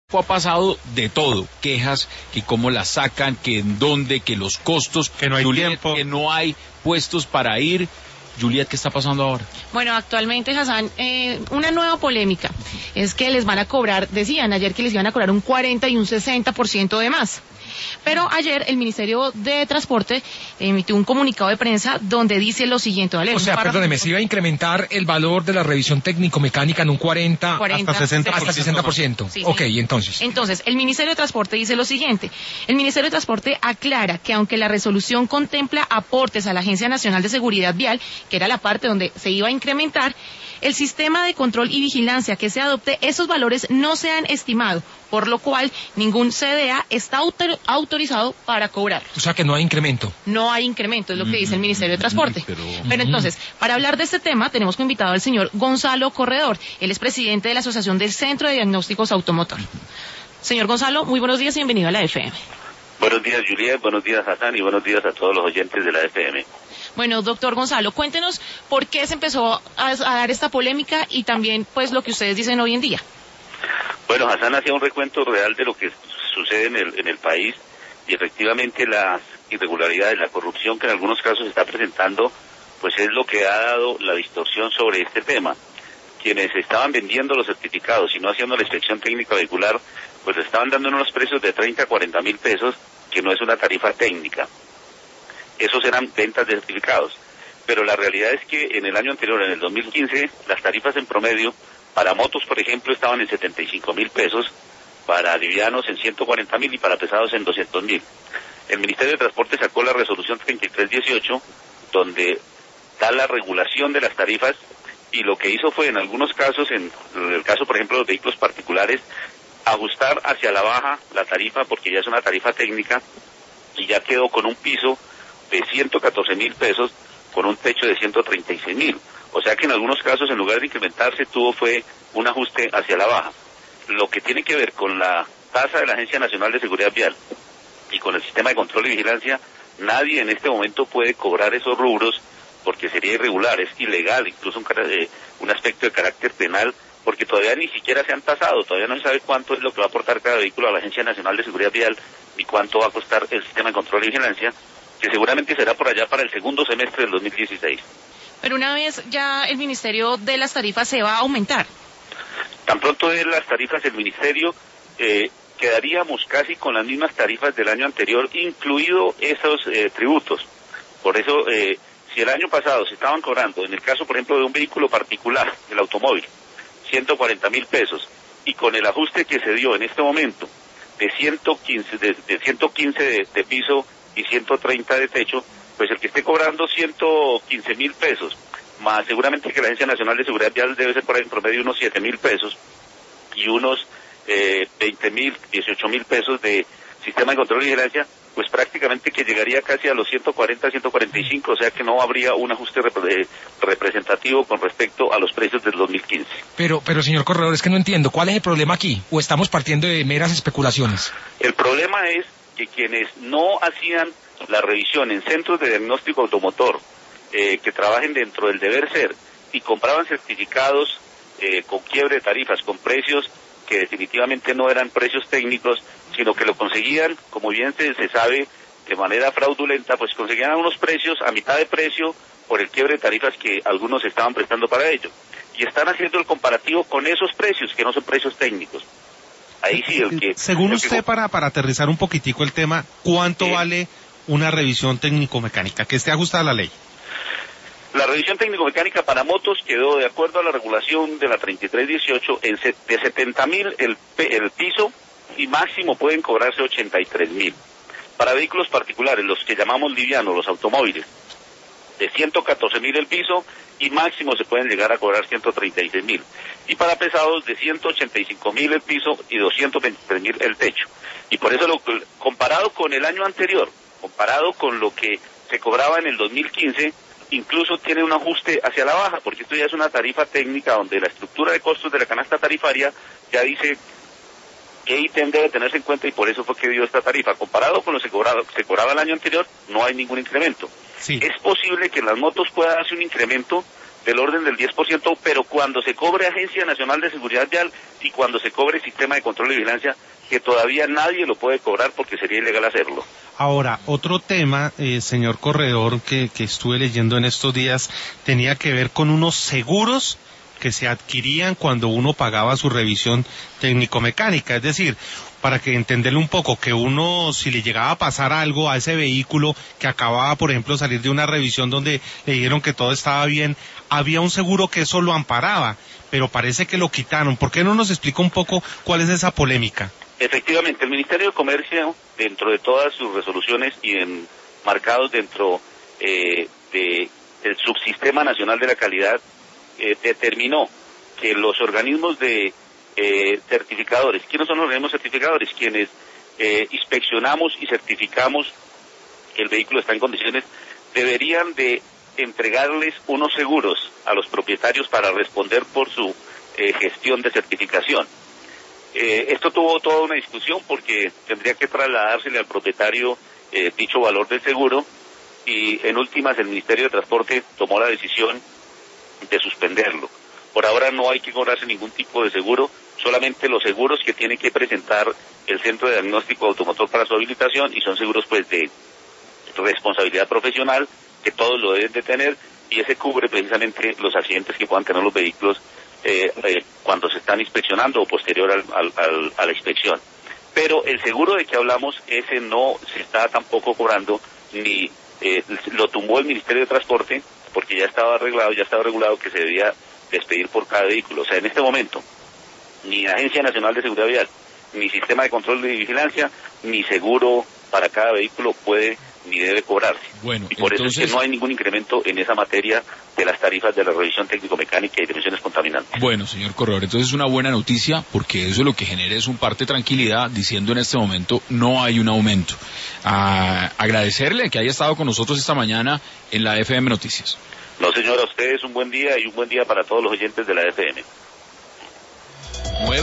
Ha pasado de todo, quejas, que cómo las sacan, que en dónde, que los costos, que no hay tiempo, que no hay puestos para ir. Juliet, ¿qué está pasando ahora? Bueno, actualmente, Hassan, una nueva polémica es que les van a cobrar, decían ayer que les iban a cobrar un 40 y un 60% de más. Pero ayer el Ministerio de Transporte emitió un comunicado de prensa donde dice lo siguiente. ¿Vale? O sea, perdóneme, se iba a incrementar el valor de la revisión técnico-mecánica en un 40 hasta 60%. Hasta 60%. Sí, ok, sí. Entonces, el Ministerio de Transporte dice lo siguiente. El Ministerio de Transporte aclara que aunque la resolución contempla aportes a la Agencia Nacional de Seguridad Vial, que era la parte donde se iba a incrementar, el sistema de control y vigilancia que se adopte, esos valores no se han estimado, por lo cual ningún CDA está autorizado para cobrar. O sea que no hay incremento. No hay incremento, es lo que dice el Ministerio de Transporte. Pero entonces, para hablar de este tema, tenemos como invitado al señor Gonzalo Corredor. Él es presidente de la Asociación del Centro de Diagnósticos Automotor. Señor Gonzalo, muy buenos días y bienvenido a la FM. Buenos días, Juliet, buenos días, Hassan, y buenos días a todos los oyentes de la FM. Bueno, doctor Gonzalo, cuéntenos por qué se empezó a dar esta polémica y también, pues, lo que ustedes dicen hoy en día. Bueno, Hassan hacía un recuento real de lo que sucede en el país, y efectivamente las irregularidades, la corrupción que en algunos casos se está presentando, pues es lo que ha dado la distorsión sobre este tema. Quienes estaban vendiendo los certificados y no haciendo la inspección técnica vehicular, pues estaban dando unos precios de 30 a 40 mil pesos, que no es una tarifa técnica. Esos eran ventas de certificados. Pero la realidad es que en el año anterior, en el 2015, las tarifas en promedio para motos, por ejemplo, estaban en 75 mil pesos, para livianos en 140 mil y para pesados en 200 mil. El Ministerio de Transporte sacó la resolución 3318, donde da la regulación de las tarifas, y lo que hizo fue, en algunos casos, en el caso, por ejemplo, de los vehículos particulares, ajustar hacia la baja la tarifa, porque ya es una tarifa técnica, y ya quedó con un piso de 114 mil pesos, con un techo de 136 mil. O sea que en algunos casos, en lugar de incrementarse, fue un ajuste hacia la baja. Lo que tiene que ver con la tasa de la Agencia Nacional de Seguridad Vial y con el sistema de control y vigilancia, nadie en este momento puede cobrar esos rubros, porque sería irregular, es ilegal, incluso un aspecto de carácter penal, porque todavía ni siquiera se han tasado, todavía no se sabe cuánto es lo que va a aportar cada vehículo a la Agencia Nacional de Seguridad Vial, ni cuánto va a costar el sistema de control y vigilancia, que seguramente será por allá para el segundo semestre del 2016. Pero una vez ya el Ministerio de las Tarifas se va a aumentar. Tan pronto de las tarifas el Ministerio, quedaríamos casi con las mismas tarifas del año anterior, incluido esos tributos. Por eso, si el año pasado se estaban cobrando, en el caso, por ejemplo, de un vehículo particular, el automóvil, 140 mil pesos, y con el ajuste que se dio en este momento de 115 de piso y 130 de techo, pues el que esté cobrando 115 mil pesos, más seguramente que la Agencia Nacional de Seguridad Vial debe ser por ahí en promedio unos 7 mil pesos, y unos 20 mil, 18 mil pesos de sistema de control y vigilancia, pues prácticamente que llegaría casi a los 140, 145, o sea que no habría un ajuste representativo con respecto a los precios del 2015. Pero señor Corredor, es que no entiendo, ¿cuál es el problema aquí? ¿O estamos partiendo de meras especulaciones? El problema es que quienes no hacían la revisión en centros de diagnóstico automotor, que trabajen dentro del deber ser, y compraban certificados con quiebre de tarifas, con precios que definitivamente no eran precios técnicos, sino que lo conseguían, como bien se sabe, de manera fraudulenta, pues conseguían unos precios a mitad de precio por el quiebre de tarifas que algunos estaban prestando para ello. Y están haciendo el comparativo con esos precios, que no son precios técnicos. Ahí sí, según usted, para aterrizar un poquitico el tema, ¿cuánto vale una revisión técnico-mecánica que esté ajustada a la ley? La revisión técnico-mecánica para motos quedó, de acuerdo a la regulación de la 3318, de 70 mil el piso, y máximo pueden cobrarse 83 mil. Para vehículos particulares, los que llamamos livianos, los automóviles, de 114 mil el piso, y máximo se pueden llegar a cobrar 136 mil. Y para pesados, de 185 mil el piso y 223 mil el techo. Y por eso, comparado con el año anterior, comparado con lo que se cobraba en el 2015, incluso tiene un ajuste hacia la baja, porque esto ya es una tarifa técnica donde la estructura de costos de la canasta tarifaria ya dice qué ítem debe tenerse en cuenta, y por eso fue que dio esta tarifa. Comparado con lo que se cobraba el año anterior, no hay ningún incremento. Sí. Es posible que en las motos pueda darse un incremento del orden del 10%, pero cuando se cobre Agencia Nacional de Seguridad Vial y cuando se cobre Sistema de Control y Vigilancia, que todavía nadie lo puede cobrar porque sería ilegal hacerlo. Ahora, otro tema, señor Corredor, que estuve leyendo en estos días, tenía que ver con unos seguros que se adquirían cuando uno pagaba su revisión técnico-mecánica, es decir, para que entenderle un poco, que uno, si le llegaba a pasar algo a ese vehículo que acababa, por ejemplo, de salir de una revisión donde le dijeron que todo estaba bien, había un seguro que eso lo amparaba, pero parece que lo quitaron. ¿Por qué no nos explica un poco cuál es esa polémica? Efectivamente, el Ministerio de Comercio, dentro de todas sus resoluciones y marcados dentro del Subsistema Nacional de la Calidad, determinó que los organismos de certificadores, ¿quiénes son los organismos certificadores? Quienes inspeccionamos y certificamos que el vehículo está en condiciones, deberían de entregarles unos seguros a los propietarios para responder por su gestión de certificación. Esto tuvo toda una discusión porque tendría que trasladársele al propietario dicho valor del seguro, y en últimas el Ministerio de Transporte tomó la decisión de suspenderlo. Por ahora no hay que cobrarse ningún tipo de seguro, solamente los seguros que tiene que presentar el Centro de Diagnóstico Automotor para su habilitación, y son seguros pues de responsabilidad profesional, que todos lo deben de tener, y ese cubre precisamente los accidentes que puedan tener los vehículos cuando se están inspeccionando o posterior a la inspección. Pero el seguro de que hablamos, ese no se está tampoco cobrando, ni lo tumbó el Ministerio de Transporte, porque ya estaba regulado que se debía despedir por cada vehículo. O sea, en este momento, ni Agencia Nacional de Seguridad Vial, ni Sistema de Control y Vigilancia, ni seguro para cada vehículo puede ni debe cobrarse. Bueno, y por entonces, eso es que no hay ningún incremento en esa materia de las tarifas de la revisión técnico-mecánica y de emisiones contaminantes. Bueno, señor Corredor, entonces es una buena noticia, porque eso lo que genera es un parte de tranquilidad, diciendo en este momento no hay un aumento. Agradecerle que haya estado con nosotros esta mañana en la FM Noticias. No, señor, a ustedes un buen día, y un buen día para todos los oyentes de la FM.